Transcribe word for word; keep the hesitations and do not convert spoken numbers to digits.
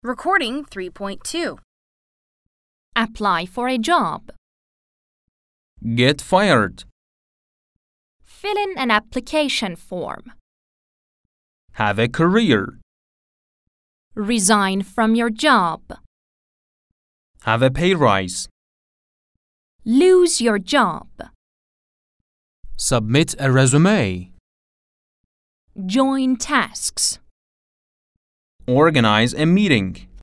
Recording three point two. Apply for a job. Get fired. Fill in an application form. Have a career. Resign from your job. Have a pay rise. Lose your job. Submit a resume. Join tasks. Organize a meeting.